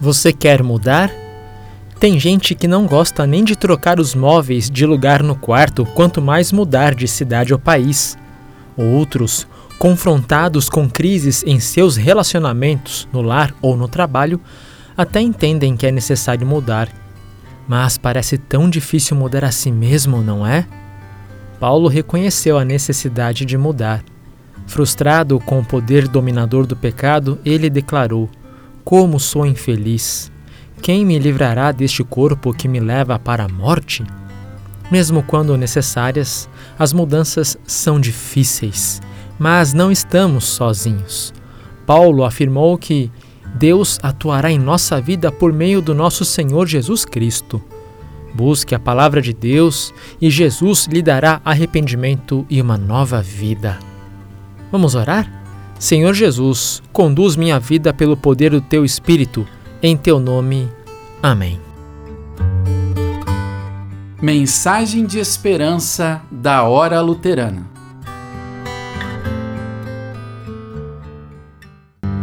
Você quer mudar? Tem gente que não gosta nem de trocar os móveis de lugar no quarto, quanto mais mudar de cidade ou país. Outros, confrontados com crises em seus relacionamentos, no lar ou no trabalho, até entendem que é necessário mudar. Mas parece tão difícil mudar a si mesmo, não é? Paulo reconheceu a necessidade de mudar. Frustrado com o poder dominador do pecado, ele declarou: "Como sou infeliz! Quem me livrará deste corpo que me leva para a morte?" Mesmo quando necessárias, as mudanças são difíceis, mas não estamos sozinhos. Paulo afirmou que Deus atuará em nossa vida por meio do nosso Senhor Jesus Cristo. Busque a palavra de Deus e Jesus lhe dará arrependimento e uma nova vida. Vamos orar? Senhor Jesus, conduz minha vida pelo poder do Teu Espírito. Em Teu nome. Amém. Mensagem de esperança da Hora Luterana.